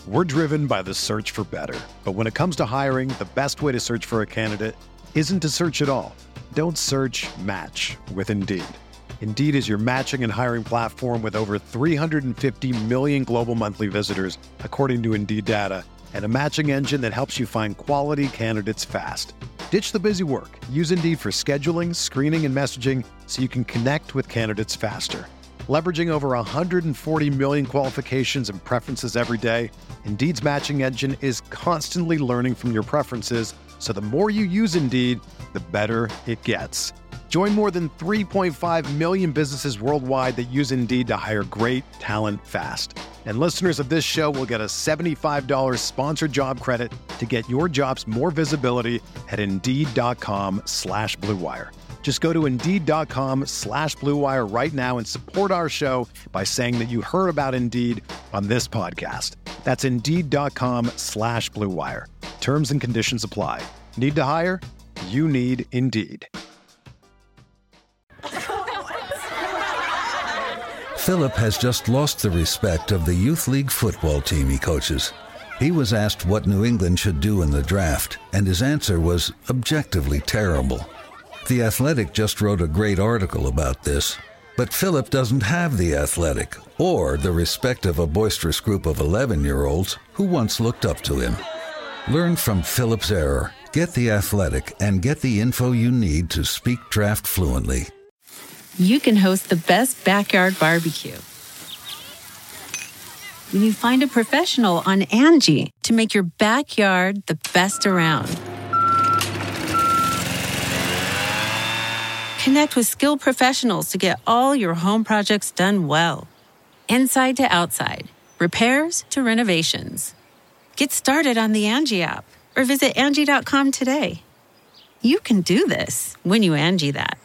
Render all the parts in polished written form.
We're driven by the search for better. But when it comes to hiring, the best way to search for a candidate isn't to search at all. Don't search, match with Indeed. Indeed is your matching and hiring platform with over 350 million global monthly visitors, according to Indeed data, and a matching engine that helps you find quality candidates fast. Ditch the busy work. Use Indeed for scheduling, screening, and messaging so you can connect with candidates faster. Leveraging over 140 million qualifications and preferences every day, Indeed's matching engine is constantly learning from your preferences, so the more you use Indeed, the better it gets. Join more than 3.5 million businesses worldwide that use Indeed to hire great talent fast. And listeners of this show will get a $75 sponsored job credit to get your jobs more visibility at Indeed.com/Blue Wire. Just go to Indeed.com/Blue Wire right now and support our show by saying that you heard about Indeed on this podcast. That's Indeed.com/Blue Wire. Terms and conditions apply. Need to hire? You need Indeed. Philip has just lost the respect of the youth league football team he coaches. He was asked what New England should do in the draft, and his answer was objectively terrible. The Athletic just wrote a great article about this, but Philip doesn't have The Athletic or the respect of a boisterous group of 11-year-olds who once looked up to him. Learn from Philip's error. Get The Athletic and get the info you need to speak draft fluently. You can host the best backyard barbecue when you find a professional on Angie to make your backyard the best around. Connect with skilled professionals to get all your home projects done well. Inside to outside, repairs to renovations. Get started on the Angie app or visit Angie.com today. You can do this when you Angie that.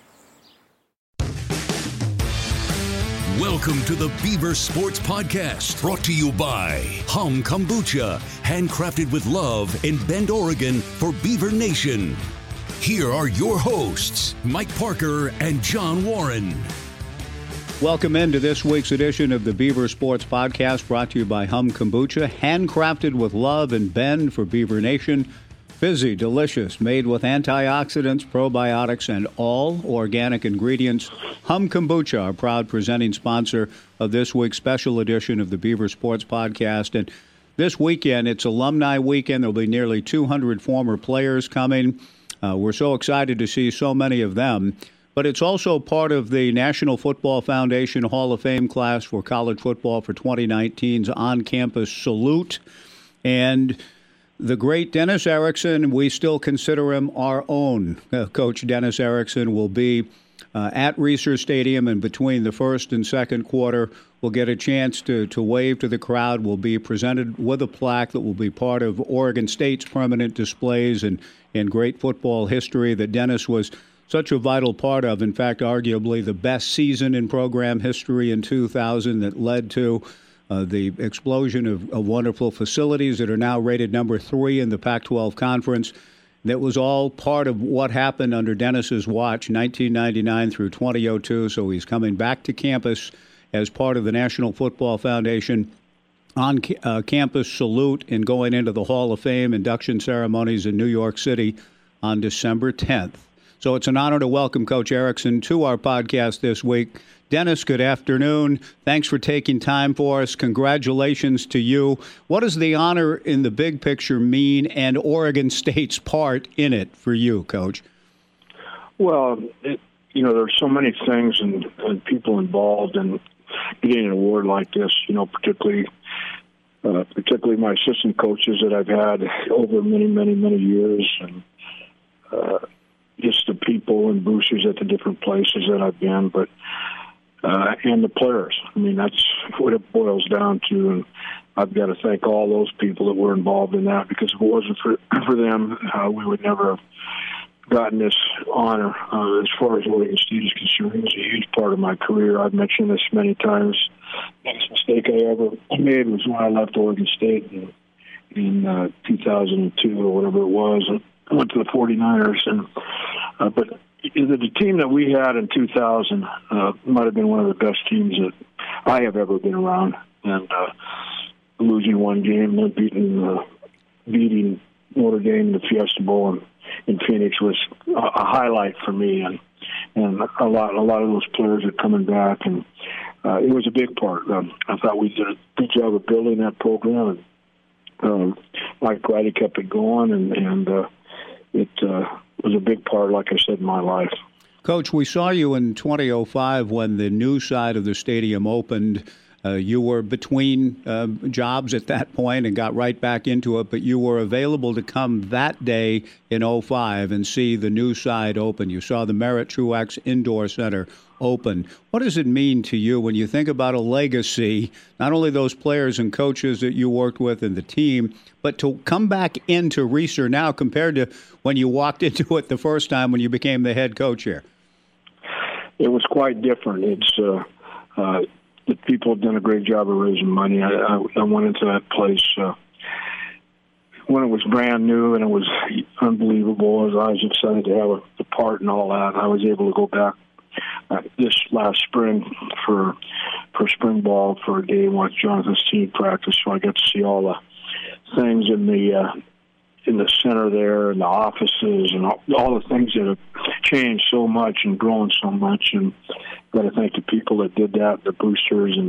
Welcome to the Beaver Sports Podcast, brought to you by Hum Kombucha, handcrafted with love in Bend, Oregon for Beaver Nation. Here are your hosts, Mike Parker and John Warren. Welcome into this week's edition of the Beaver Sports Podcast, brought to you by Hum Kombucha, handcrafted with love in Bend for Beaver Nation. Fizzy, delicious, made with antioxidants, probiotics, and all organic ingredients. Hum Kombucha, our proud presenting sponsor of this week's special edition of the Beaver Sports Podcast. And this weekend, it's Alumni Weekend. There'll be nearly 200 former players coming. We're so excited to see so many of them. But it's also part of the National Football Foundation Hall of Fame class for college football for 2019's on-campus salute. And the great Dennis Erickson, we still consider him our own. Coach Dennis Erickson will be at Reser Stadium, and between the first and second quarter, we'll get a chance to wave to the crowd. We'll be presented with a plaque that will be part of Oregon State's permanent displays and great football history that Dennis was such a vital part of. In fact, arguably the best season in program history in 2000 that led to the explosion of wonderful facilities that are now rated number 3 in the Pac-12 Conference. That was all part of what happened under Dennis's watch, 1999 through 2002. So he's coming back to campus as part of the National Football Foundation on-campus salute and going into the Hall of Fame induction ceremonies in New York City on December 10th. So it's an honor to welcome Coach Erickson to our podcast this week. Dennis, good afternoon. Thanks for taking time for us. Congratulations to you. What does the honor in the big picture mean, and Oregon State's part in it for you, Coach? Well, there's so many things and people involved in getting an award like this, particularly my assistant coaches that I've had over many, many, many years, and just the people and boosters at the different places that I've been, but and the players. I mean, that's what it boils down to, and I've got to thank all those people that were involved in that, because if it wasn't for them, we would never have gotten this honor. As far as Oregon State is concerned, it was a huge part of my career. I've mentioned this many times. The biggest mistake I ever made was when I left Oregon State in 2002 or whatever it was. I went to the 49ers, but the team that we had in 2000 might have been one of the best teams that I have ever been around. And losing one game and then beating Notre Dame in the Fiesta Bowl in Phoenix was a highlight for me, and a lot of those players are coming back, and it was a big part. I thought we did a good job of building that program, and Mike Grady kept it going, and it was a big part, like I said, in my life. Coach, we saw you in 2005 when the new side of the stadium opened. You were between jobs at that point and got right back into it, but you were available to come that day in 2005 and see the new side open. You saw the Merritt Truex Indoor Center open. What does it mean to you when you think about a legacy, not only those players and coaches that you worked with and the team, but to come back into Reser now compared to when you walked into it the first time when you became the head coach here? It was quite different. It's the people have done a great job of raising money. I went into that place when it was brand new, and it was unbelievable. I was excited to have a part in all that. I was able to go back this last spring for spring ball for a day and watch Jonathan's team practice, so I got to see all the things in the center there, and the offices, and all the things that have changed so much and grown so much. And got to thank the people that did that, the boosters,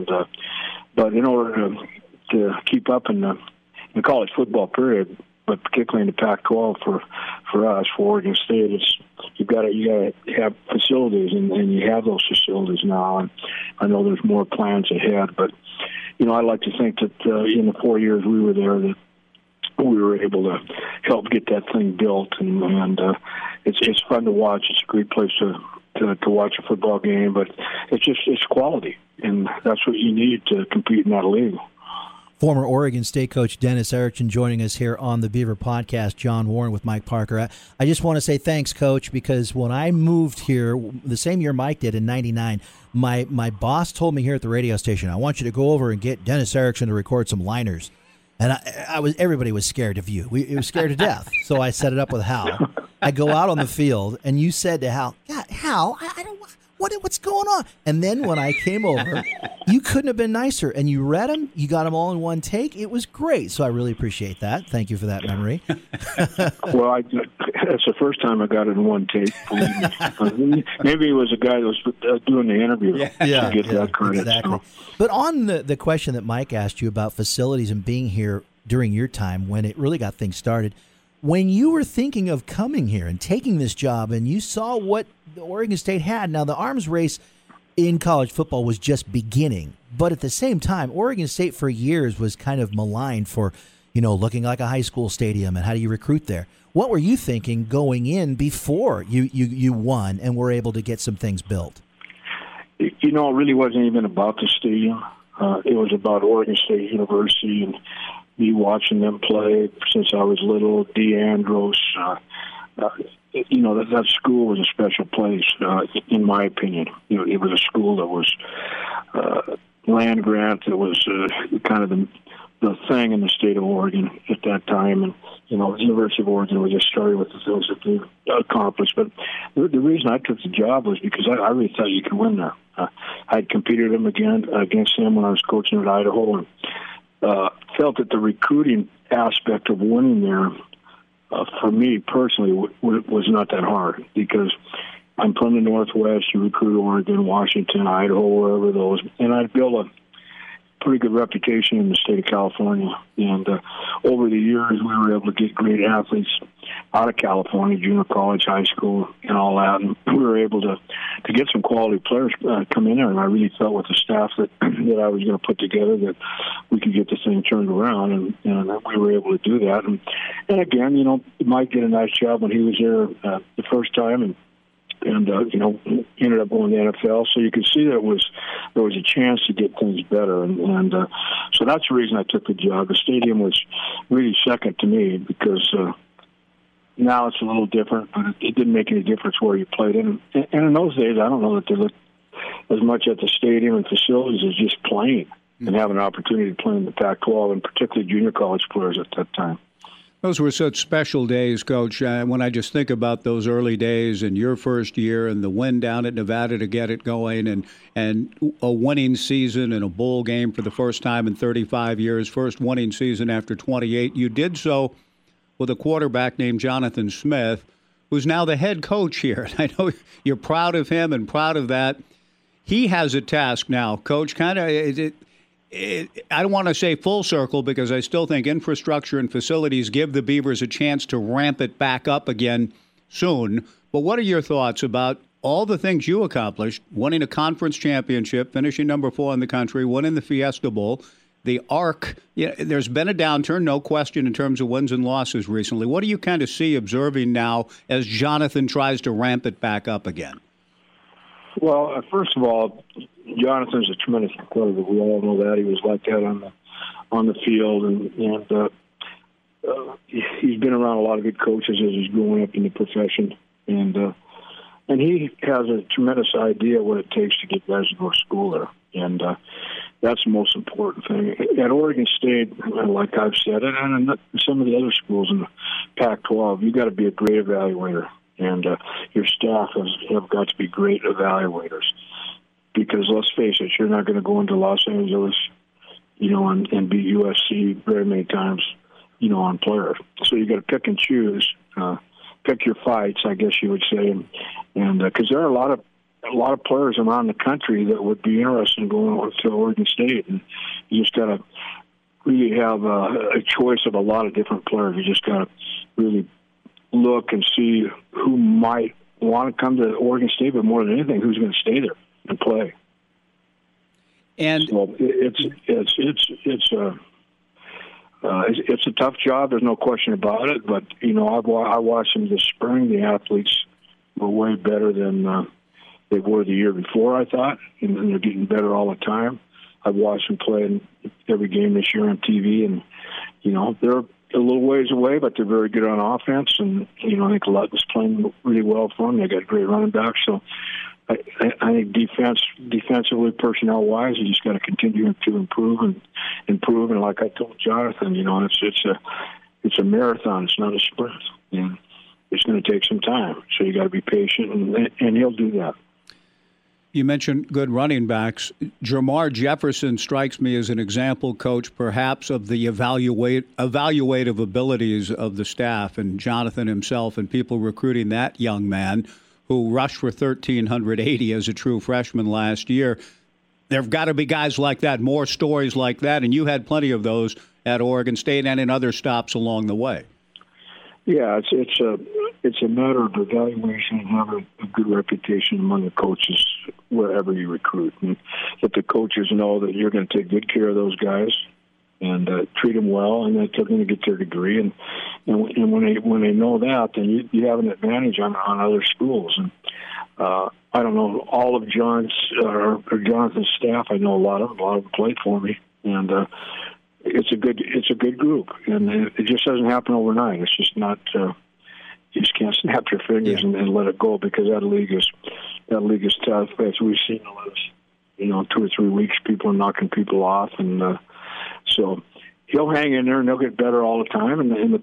but in order to keep up in the college football period, but particularly in the Pac-12 for us, for Oregon State, you got to have facilities, and you have those facilities now. And I know there's more plans ahead, but I like to think that in the 4 years we were there, that we were able to help get that thing built, and it's fun to watch. It's a great place to watch a football game, but it's quality, and that's what you need to compete in that league. Former Oregon State coach Dennis Erickson joining us here on the Beaver Podcast. John Warren with Mike Parker. I just want to say thanks, Coach, because when I moved here, the same year Mike did in '99, my boss told me here at the radio station, I want you to go over and get Dennis Erickson to record some liners. And everybody was scared of you. It was scared to death. So I set it up with Hal. I go out on the field, and you said to Hal, "Yeah, Hal, I don't. What's going on?" And then when I came over, you couldn't have been nicer. And you read them. You got them all in one take. It was great. So I really appreciate that. Thank you for that memory. Well, that's the first time I got it in one take. Maybe it was a guy that was doing the interview to get that credit. Exactly. So. But on the question that Mike asked you about facilities and being here during your time when it really got things started, when you were thinking of coming here and taking this job and you saw what the Oregon State had, now the arms race in college football was just beginning, but at the same time, Oregon State for years was kind of maligned for, looking like a high school stadium and how do you recruit there? What were you thinking going in before you won and were able to get some things built? It really wasn't even about the stadium. It was about Oregon State University and me watching them play since I was little. DeAndros, that school was a special place, in my opinion. It was a school that was land grant. It was kind of the thing in the state of Oregon at that time, and the University of Oregon was just starting with the things that they accomplished. But the reason I took the job was because I really thought you could win there. I'd competed against them when I was coaching at Idaho, and felt that the recruiting aspect of winning there, for me personally, was not that hard, because I'm from the Northwest. You recruit Oregon, Washington, Idaho, wherever those, and I'd built a pretty good reputation in the state of California. And over the years, we were able to get great athletes out of California, junior college, high school, and all that. And we were able to get some quality players come in there. And I really felt with the staff that I was going to put together that we could get this thing turned around. And we were able to do that. And again, Mike did a nice job when he was there the first time, and ended up going to the NFL. So you could see that there was a chance to get things better. And so that's the reason I took the job. The stadium was really second to me, because now it's a little different, but it didn't make any difference where you played in. And in those days, I don't know that they looked as much at the stadium and facilities as just playing and having an opportunity to play in the Pac-12, and particularly junior college players at that time. Those were such special days, Coach. When I just think about those early days and your first year and the win down at Nevada to get it going and a winning season and a bowl game for the first time in 35 years, first winning season after 28. You did so with a quarterback named Jonathan Smith, who's now the head coach here. And I know you're proud of him and proud of that. He has a task now, Coach, I don't want to say full circle because I still think infrastructure and facilities give the Beavers a chance to ramp it back up again soon. But what are your thoughts about all the things you accomplished, winning a conference championship, finishing number 4 in the country, winning the Fiesta Bowl, the ARC? There's been a downturn, no question, in terms of wins and losses recently. What do you kind of see observing now as Jonathan tries to ramp it back up again? Well, first of all, Jonathan's a tremendous competitor. We all know that. He was like that on the field, and he's been around a lot of good coaches as he's growing up in the profession, and he has a tremendous idea what it takes to get guys to go to school there, and that's the most important thing. At Oregon State, like I've said, and some of the other schools in the Pac-12, you got to be a great evaluator. And your staff have got to be great evaluators, because let's face it, you're not going to go into Los Angeles, and beat USC very many times, on players. So you got to pick and choose, pick your fights, I guess you would say, and because there are a lot of players around the country that would be interested in going to Oregon State, and you just got to really have a choice of a lot of different players. You just got to really look and see who might want to come to Oregon State, but more than anything, who's going to stay there and play. And so it's a tough job. There's no question about it. But I watched them this spring. The athletes were way better than they were the year before, I thought, and they're getting better all the time. I've watched them play in every game this year on TV, and they're a little ways away, but they're very good on offense, and I think Lutton's playing really well for them. They got great running backs, so I think defensively, personnel-wise, you just got to continue to improve. And like I told Jonathan, it's a marathon. It's not a sprint, and it's going to take some time. So you got to be patient, and he'll do that. You mentioned good running backs. Jermar Jefferson strikes me as an example, Coach, perhaps of the evaluative abilities of the staff and Jonathan himself and people recruiting that young man who rushed for 1,380 as a true freshman last year. There have got to be guys like that, more stories like that, and you had plenty of those at Oregon State and in other stops along the way. Yeah, it's a matter of evaluation and having a good reputation among the coaches wherever you recruit, and that the coaches know that you're going to take good care of those guys and treat them well, and that they're going to get their degree. And when they know that, then you have an advantage on other schools. And I don't know all of John's or Jonathan's staff. I know a lot of them played for me, and it's a good group, and it just doesn't happen overnight. It's just not. You just can't snap your fingers and let it go, because that league is tough. As we've seen the last 2 or 3 weeks, people are knocking people off, and so he'll hang in there and they'll get better all the time. And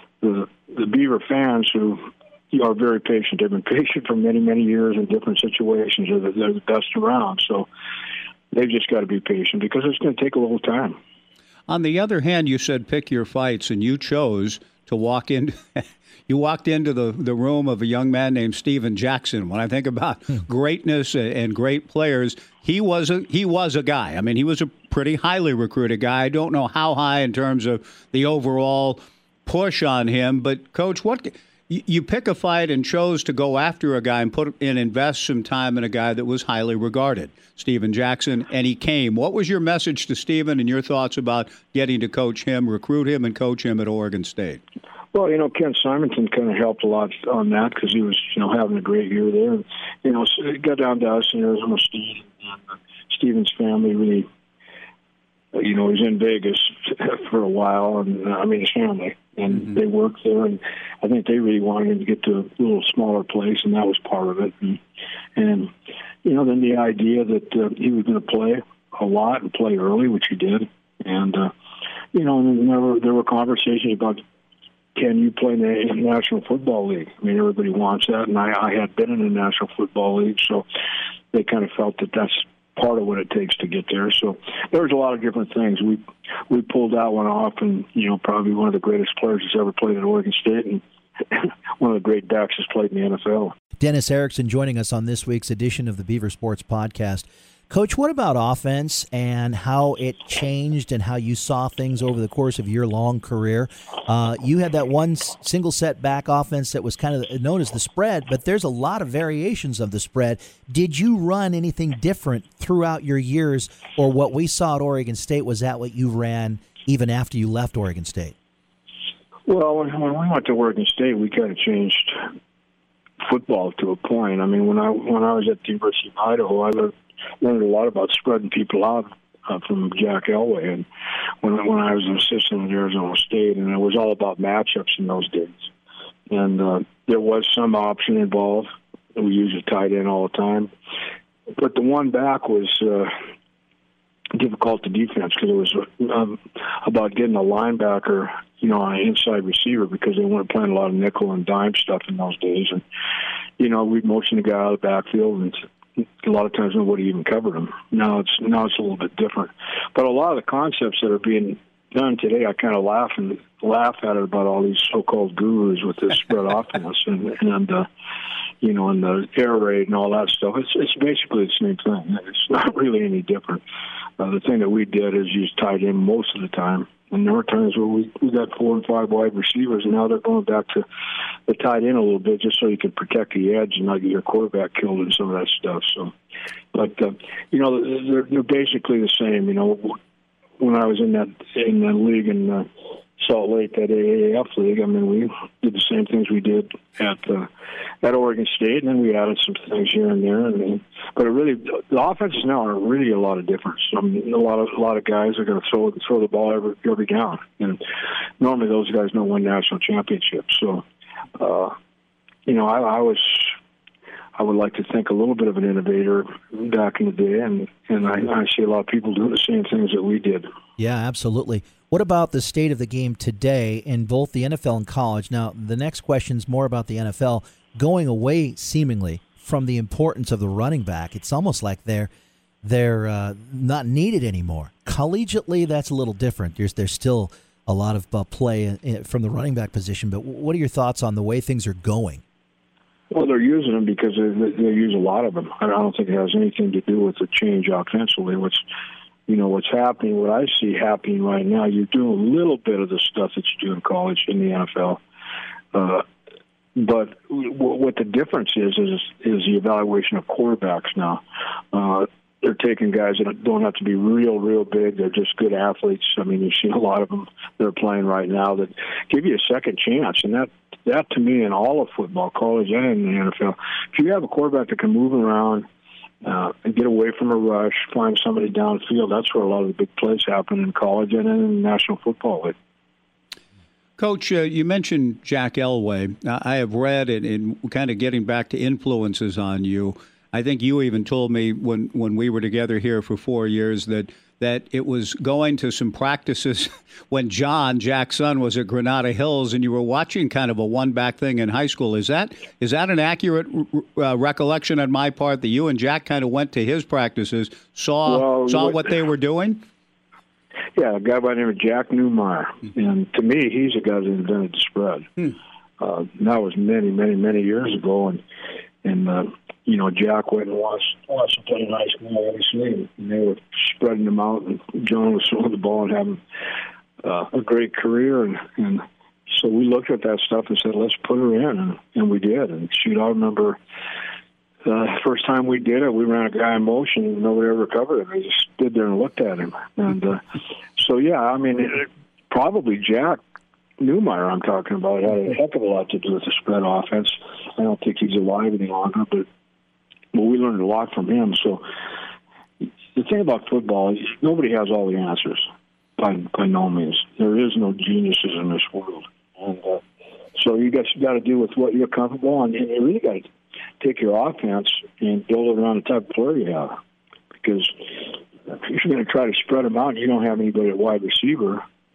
the Beaver fans who are very patient, they've been patient for many, many years in different situations. They're the best around, so they've just got to be patient, because it's going to take a little time. On the other hand, you said pick your fights, and you chose to walk in. You walked into the room of a young man named Steven Jackson. When I think about greatness and great players, he was a guy. I mean, he was a pretty highly recruited guy. I don't know how high in terms of the overall push on him, but Coach, you pick a fight and chose to go after a guy and invest some time in a guy that was highly regarded, Steven Jackson, and he came. What was your message to Steven and your thoughts about getting to coach him, recruit him, and coach him at Oregon State? Well, Ken Simonton kind of helped a lot on that, because he was, having a great year there. And, so it got down to us in Arizona State, and Steven's family really, he was in Vegas for a while, and his family, and they worked there, and I think they really wanted him to get to a little smaller place, and that was part of it. And then the idea that he was going to play a lot and play early, which he did, and there were conversations about can you play in the National Football League? I mean, everybody wants that, and I had been in the National Football League, so they kind of felt that that's part of what it takes to get there. So there was a lot of different things. We pulled that one off, and, probably one of the greatest players that's ever played at Oregon State, and one of the great backs that's played in the NFL. Dennis Erickson joining us on this week's edition of the Beaver Sports Podcast. Coach, what about offense and how it changed and how you saw things over the course of your long career? You had that one single set back offense that was kind of known as the spread, but there's a lot of variations of the spread. Did you run anything different throughout your years, or what we saw at Oregon State, was that what you ran even after you left Oregon State? Well, when we went to Oregon State, we kind of changed football to a point. I mean, when I was at the University of Idaho, I learned a lot about spreading people out from Jack Elway, and when I was an assistant at Arizona State, and it was all about matchups in those days. And there was some option involved. We used a tight end all the time, but the one back was difficult to defense because it was about getting a linebacker, on an inside receiver, because they weren't playing a lot of nickel and dime stuff in those days, and we'd motion the guy out of the backfield, and a lot of times nobody even covered him. Now it's a little bit different. But a lot of the concepts that are being done today, I kind of laugh at it about all these so-called gurus with this spread offense and the air raid and all that stuff. It's basically the same thing. It's not really any different. The thing that we did is use tight end most of the time. And there were times where we got 4 and 5 wide receivers, and now they're going back to the tight end a little bit just so you can protect the edge and not get your quarterback killed and some of that stuff. So, but they're basically the same. When I was in that league in Salt Lake, that AAF league, I mean, we did the same things we did at Oregon State, and then we added some things here and there. But the offenses now are really a lot of difference. I mean, a lot of guys are going to throw the ball every down, and normally those guys don't win national championships. So, I would like to think a little bit of an innovator back in the day, and I see a lot of people doing the same things that we did. Yeah, absolutely. What about the state of the game today in both the NFL and college? Now, the next question is more about the NFL going away, seemingly, from the importance of the running back. It's almost like they're not needed anymore. Collegiately, that's a little different. There's still a lot of play from the running back position, but what are your thoughts on the way things are going? Well, they're using them because they use a lot of them. I don't think it has anything to do with the change offensively. What's happening, what I see happening right now, you're doing a little bit of the stuff that you do in college in the NFL. But what the difference is the evaluation of quarterbacks now. They're taking guys that don't have to be real big. They're just good athletes. I mean, you've seen a lot of them that are playing right now that give you a second chance. And that to me, in all of football, college and in the NFL, if you have a quarterback that can move around and get away from a rush, find somebody downfield, that's where a lot of the big plays happen in college and in the National Football League. Coach, you mentioned Jack Elway. I have read it, and kind of getting back to influences on you. I think you even told me when we were together here for 4 years that it was going to some practices when Jack's son, was at Granada Hills, and you were watching kind of a one-back thing in high school. Is that an accurate recollection on my part that you and Jack kind of went to his practices, saw what they were doing? Yeah, a guy by the name of Jack Newmeyer. And to me, he's a guy that invented the spread. That was many years ago. And Jack went and watched him play in high school, obviously, and they were spreading them out, and John was throwing the ball and having a great career. And so we looked at that stuff and said, let's put her in, and we did. And shoot, I remember the first time we did it, we ran a guy in motion, and nobody ever covered him. They just stood there and looked at him. And so, yeah, I mean, probably Jack Newmeyer I'm talking about had a heck of a lot to do with the spread offense. I don't think he's alive any longer, but we learned a lot from him. So the thing about football, nobody has all the answers by no means. There is no geniuses in this world. And so you got to deal with what you're comfortable on, and you really got to take your offense and build it around the type of player you have. Because if you're going to try to spread them out and you don't have anybody at wide receiver,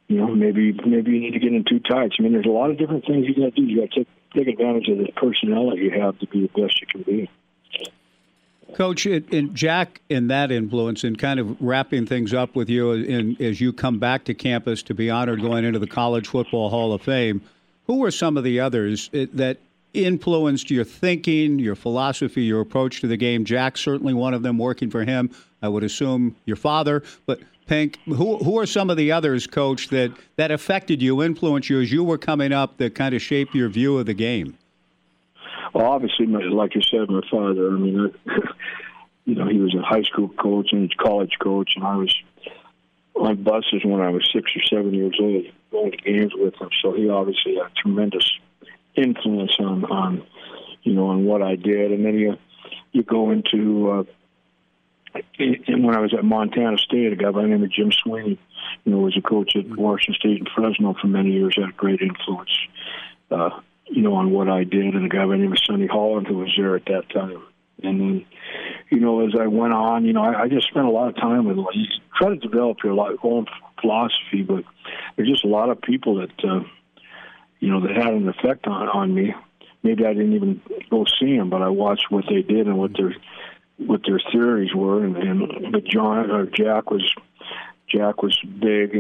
maybe you need to get in too tight. I mean, there's a lot of different things you got to do. You got to take advantage of the personnel that you have to be the best you can be. Coach, and Jack, in that influence, and kind of wrapping things up with you as you come back to campus to be honored going into the College Football Hall of Fame, who were some of the others that influenced your thinking, your philosophy, your approach to the game? Jack, certainly one of them, working for him. I would assume your father. But, Pink, who are some of the others, Coach, that affected you, influenced you as you were coming up, that kind of shaped your view of the game? Well, obviously, like you said, my father. I mean, he was a high school coach and a college coach, and I was on buses when I was 6 or 7 years old, going to games with him. So he obviously had tremendous influence on what I did. And then you go into and when I was at Montana State, a guy by the name of Jim Sweeney, was a coach at Washington State and Fresno for many years, had a great influence. On what I did, and a guy by the name of Sonny Holland, who was there at that time. And then, as I went on, I just spent a lot of time with, you try to develop your own philosophy, but there's just a lot of people that, that had an effect on me. Maybe I didn't even go see them, but I watched what they did and what their theories were. But Jack was big,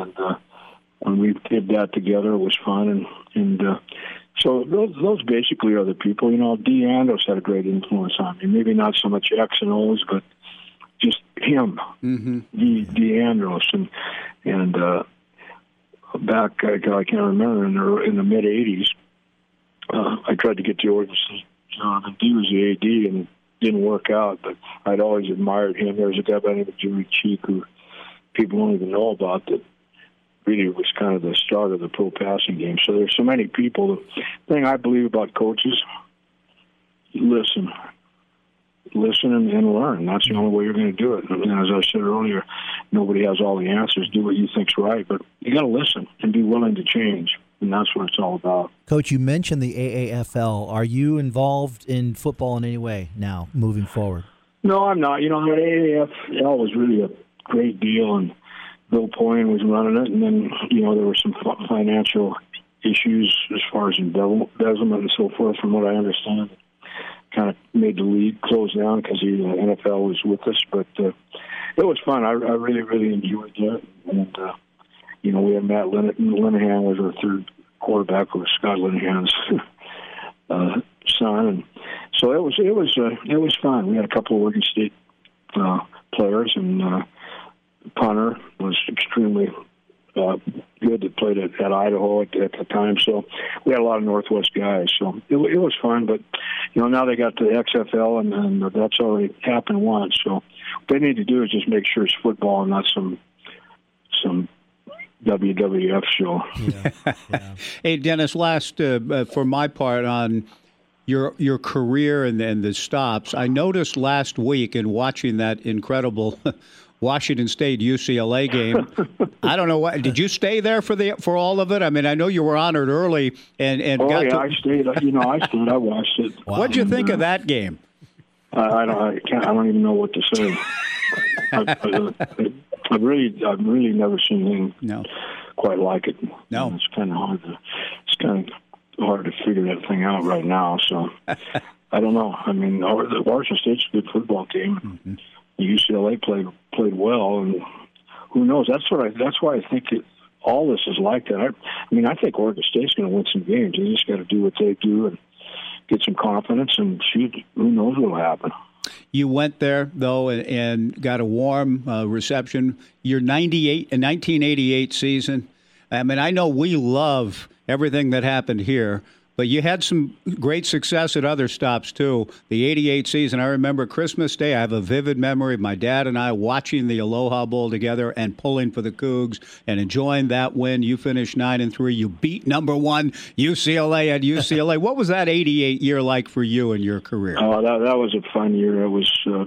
and we did that together. It was fun, and so those basically are the people. Dee Andros had a great influence on me. Maybe not so much X and O's, but just him, Dee Andros, and back I can't remember in the mid '80s. I tried to get to Oregon State. Dee was the AD, and it didn't work out. But I'd always admired him. There's a guy by the name of Jimmy Cheek who people don't even know about that. Really was kind of the start of the pro passing game. So there's so many people. The thing I believe about coaches, listen and learn. That's the only way you're going to do it. And as I said earlier, nobody has all the answers. Do what you think's right, but you got to listen and be willing to change. And that's what it's all about. Coach, you mentioned the AAFL. Are you involved in football in any way now, moving forward? No, I'm not. The AAFL was really a great deal, and Bill Poyen was running it, and then, there were some financial issues as far as embezzlement and so forth, from what I understand. Kind of made the league close down because the NFL was with us, but it was fun. I really, really enjoyed that. And, we had Matt Linehan was our third quarterback, who was Scott Linehan's son. And so it was fun. We had a couple of Oregon State players, and punter was extremely good that played at Idaho at the time. So we had a lot of Northwest guys. So it was fun. But, now they got the XFL, and that's already happened once. So what they need to do is just make sure it's football and not some WWF show. Yeah. Hey, Dennis, last, for my part, on your career and the stops, I noticed last week in watching that incredible Washington State UCLA game. I don't know what. Did you stay there for all of it? I mean, I know you were honored early and I stayed. I watched it. Wow. What'd you think of that game? I don't even know what to say. I've really never seen anything quite like it. No, it's kind of hard to figure that thing out right now. So I don't know. I mean, the Washington State's a good football team. Mm-hmm. UCLA played well, and who knows? That's why I think that all this is like that. I think Oregon State's going to win some games. They just got to do what they do and get some confidence, and shoot, who knows what will happen. You went there, though, and got a warm reception. Your 1988 season, I mean, I know we love everything that happened here, but you had some great success at other stops, too. The 88 season, I remember Christmas Day. I have a vivid memory of my dad and I watching the Aloha Bowl together and pulling for the Cougs and enjoying that win. You finished 9-3. You beat number one UCLA at UCLA. What was that 88 year like for you in your career? Oh, that was a fun year. It was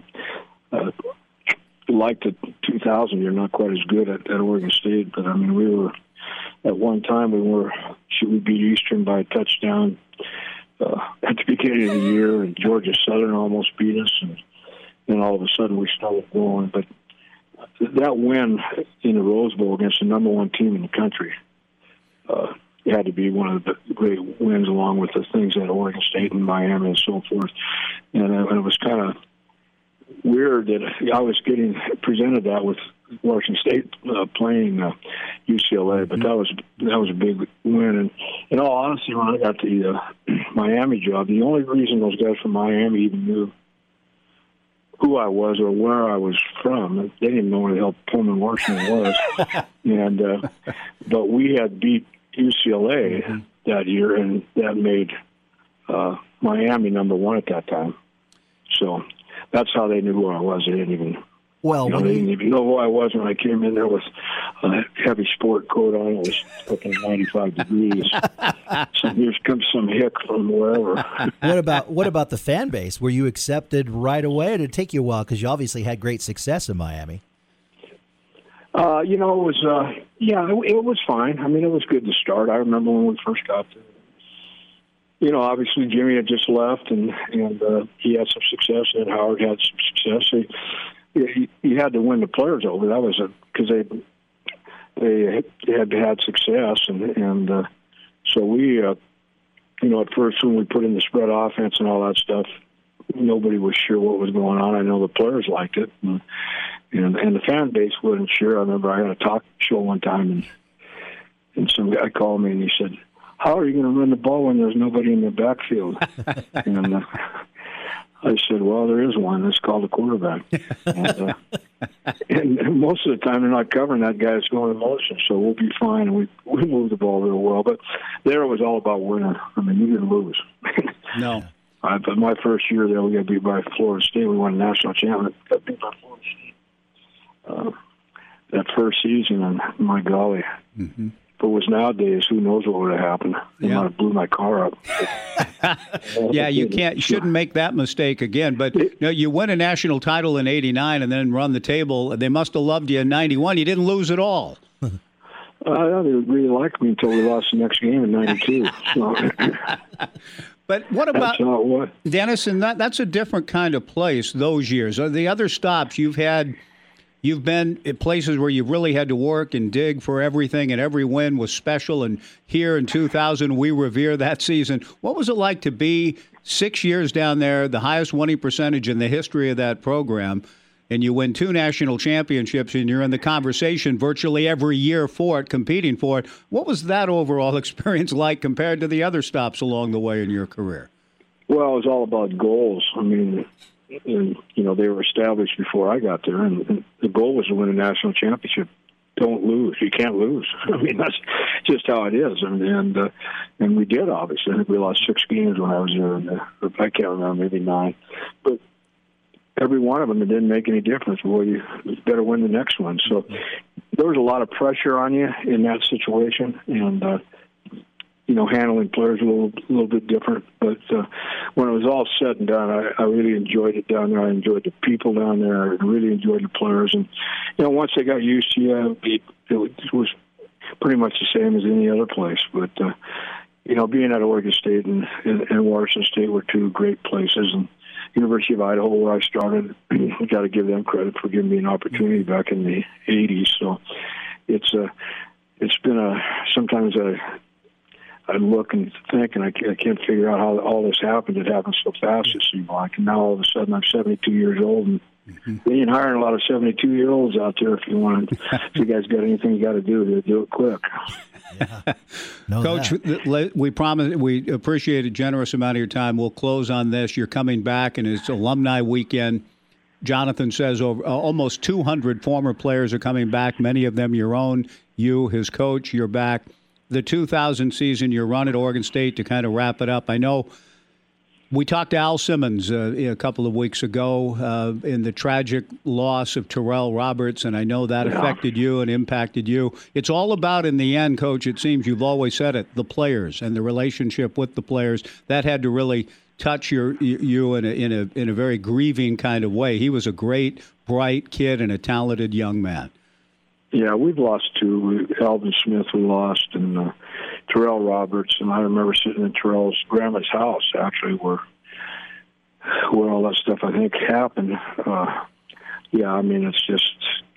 like the 2000 year, not quite as good at Oregon State, but I mean, we were at one time we beat Eastern by a touchdown at the beginning of the year, and Georgia Southern almost beat us, and then all of a sudden we started going. But that win in the Rose Bowl against the number one team in the country, it had to be one of the great wins, along with the things at Oregon State and Miami and so forth. And it was kind of weird that I was getting presented that with Washington State playing UCLA, but that was a big win. And in all honesty, when I got the Miami job, the only reason those guys from Miami even knew who I was or where I was from, they didn't know where the hell Pullman, Washington was. And but we had beat UCLA that year, and that made Miami number one at that time. So that's how they knew who I was. They didn't even. Well, they didn't even know who I was when I came in there with a heavy sport coat on. It was fucking 95 degrees. So here comes some hick from wherever. What about the fan base? Were you accepted right away, or did it take you a while? Because you obviously had great success in Miami. It was it was fine. I mean, it was good to start. I remember when we first got there. Obviously Jimmy had just left, and he had some success, and Howard had some success. You had to win the players over. That was because they had success, and so we, at first when we put in the spread offense and all that stuff, nobody was sure what was going on. I know the players liked it, and the fan base wasn't sure. I remember I had a talk show one time, and some guy called me and he said, "How are you going to run the ball when there's nobody in the backfield?" And I said, "Well, there is one. It's called a quarterback." And most of the time they're not covering that guy that's going in motion, so we'll be fine. And we moved the ball real well. But there it was all about winning. I mean, you didn't lose. No. But my first year there, we got beat by Florida State. We won a national championship. Got beat by Florida State that first season, and my golly. Mm-hmm. If it was nowadays, who knows what would have happened? They might have blew my car up. Yeah, you shouldn't make that mistake again. But you win a national title in '89 and then run the table. They must have loved you in '91. You didn't lose at all. They really liked me until we lost the next game in '92. So. But what about Dennis? And that's a different kind of place. Those years, the other stops you've had. You've been at places where you've really had to work and dig for everything, and every win was special. And here in 2000, we revere that season. What was it like to be 6 years down there, the highest winning percentage in the history of that program, and you win 2 national championships, and you're in the conversation virtually every year for it, competing for it? What was that overall experience like compared to the other stops along the way in your career? Well, it was all about goals. I mean, and they were established before I got there, and the goal was to win a national championship. Don't lose. You can't lose. I mean, that's just how it is. And we did, obviously. I think we lost 6 games when I was there. I can't remember, maybe 9. But every one of them, it didn't make any difference. Well, you better win the next one. So there was a lot of pressure on you in that situation, and handling players a little bit different. But when it was all said and done, I really enjoyed it down there. I enjoyed the people down there. I really enjoyed the players. And, once they got used to you, it was pretty much the same as any other place. But, being at Oregon State and Washington State were 2 great places. And University of Idaho, where I started, I got to give them credit for giving me an opportunity back in the 80s. So it's been sometimes I look and think, and I can't figure out how all this happened. It happened so fast, it seemed like. And now all of a sudden I'm 72 years old, and they ain't hiring a lot of 72-year-olds out there. If you guys got anything you got to do it quick. Yeah. Coach, we promise we appreciate a generous amount of your time. We'll close on this. You're coming back, and it's alumni weekend. Jonathan says almost 200 former players are coming back, many of them your own. You, his coach, you're back. The 2000 season, your run at Oregon State to kind of wrap it up. I know we talked to Al Simmons a couple of weeks ago in the tragic loss of Terrell Roberts, and I know that affected you and impacted you. It's all about, in the end, Coach, it seems you've always said it, the players and the relationship with the players. That had to really touch you in a very grieving kind of way. He was a great, bright kid and a talented young man. Yeah, we've lost 2. Alvin Smith we lost, and Terrell Roberts. And I remember sitting in Terrell's grandma's house, actually, where all that stuff, I think, happened. I mean, it's just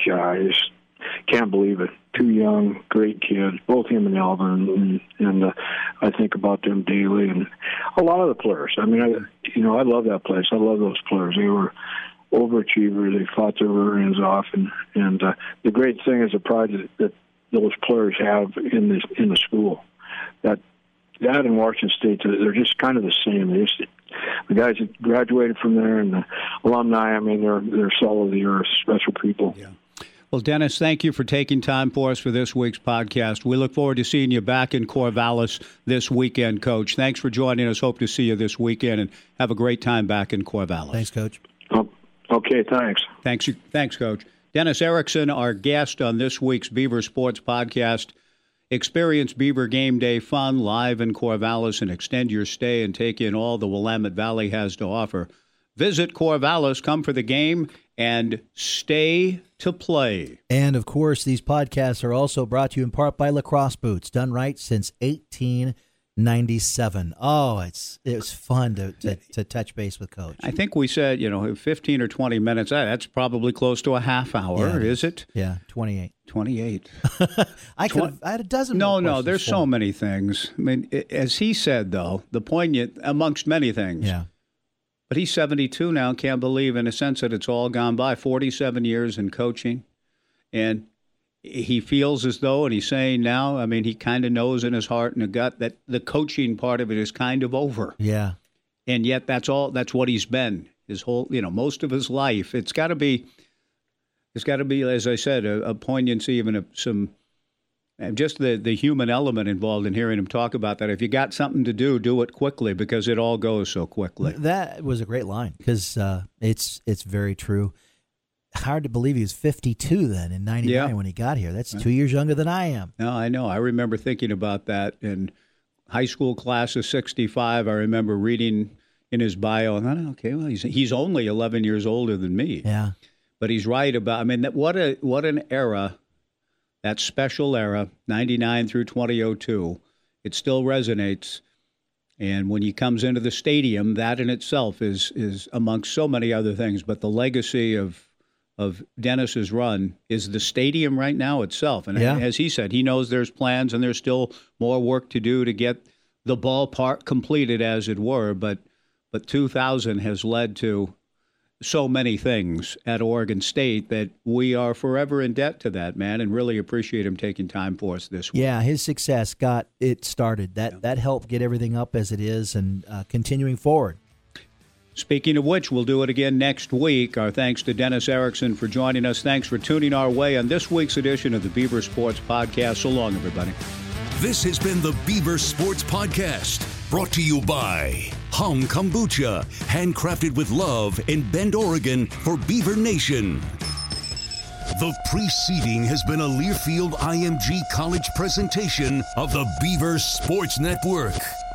I just can't believe it. 2 young, great kids, both him and Alvin, and I think about them daily. And a lot of the players. I mean, I love that place. I love those players. They were overachievers. They fought their rear ends off, and the great thing is the pride that those players have in the school. That in Washington State, they're just kind of the same. The guys that graduated from there and the alumni, I mean, they're solid of the earth, special people. Yeah. Well, Dennis, thank you for taking time for us for this week's podcast. We look forward to seeing you back in Corvallis this weekend, Coach. Thanks for joining us. Hope to see you this weekend, and have a great time back in Corvallis. Thanks, Coach. Okay, thanks. Thanks, Coach. Dennis Erickson, our guest on this week's Beaver Sports Podcast. Experience Beaver Game Day fun live in Corvallis and extend your stay and take in all the Willamette Valley has to offer. Visit Corvallis, come for the game, and stay to play. And, of course, these podcasts are also brought to you in part by Lacrosse Boots, done right since 1897. Oh, it's fun to touch base with Coach. I think we said, 15 or 20 minutes. That's probably close to a half hour, is it? Yeah, 28. 28. I had a dozen. No, there's so many things. I mean, as he said, though, the poignant, amongst many things. Yeah. But he's 72 now, can't believe in a sense that it's all gone by, 47 years in coaching. And he feels as though, and he's saying now, I mean, he kind of knows in his heart and the gut that the coaching part of it is kind of over. Yeah. And yet that's what he's been his whole, most of his life. It's got to be, as I said, a poignancy, even just the human element involved in hearing him talk about that. If you got something to do it quickly, because it all goes so quickly. That was a great line, because it's very true. Hard to believe he was 52 then in 99 when he got here. That's 2 years younger than I am. No, I know. I remember thinking about that in high school class of 65. I remember reading in his bio, and I thought, okay, well, he's only 11 years older than me. Yeah. But he's right about, I mean, what an era. That special era, 99 through 2002, it still resonates. And when he comes into the stadium, that in itself is amongst so many other things. But the legacy of Dennis's run is the stadium right now itself. And as he said, he knows there's plans and there's still more work to do to get the ballpark completed, as it were. But 2000 has led to so many things at Oregon State that we are forever in debt to that man, and really appreciate him taking time for us this week. Yeah, his success got it started. That helped get everything up as it is, and continuing forward. Speaking of which, we'll do it again next week. Our thanks to Dennis Erickson for joining us. Thanks for tuning our way on this week's edition of the Beaver Sports Podcast. So long, everybody. This has been the Beaver Sports Podcast, brought to you by Hum Kombucha, handcrafted with love in Bend, Oregon for Beaver Nation. The preceding has been a Learfield IMG College presentation of the Beaver Sports Network.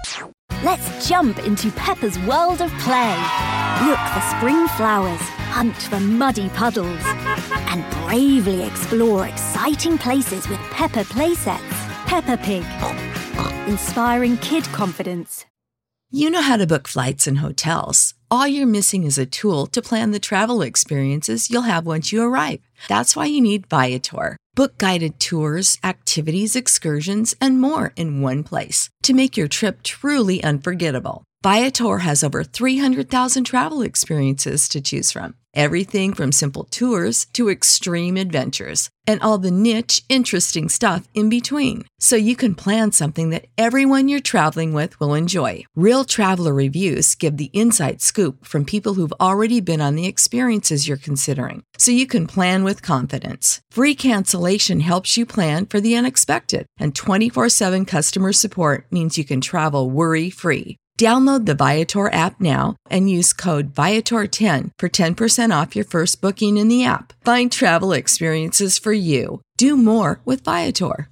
Let's jump into Peppa's world of play. Look for spring flowers, hunt for muddy puddles, and bravely explore exciting places with Peppa playsets. Peppa Pig, inspiring kid confidence. You know how to book flights and hotels. All you're missing is a tool to plan the travel experiences you'll have once you arrive. That's why you need Viator. Book guided tours, activities, excursions, and more in one place to make your trip truly unforgettable. Viator has over 300,000 travel experiences to choose from. Everything from simple tours to extreme adventures, and all the niche, interesting stuff in between. So you can plan something that everyone you're traveling with will enjoy. Real traveler reviews give the inside scoop from people who've already been on the experiences you're considering. So you can plan with confidence. Free cancellation helps you plan for the unexpected. And 24/7 customer support means you can travel worry-free. Download the Viator app now and use code Viator10 for 10% off your first booking in the app. Find travel experiences for you. Do more with Viator.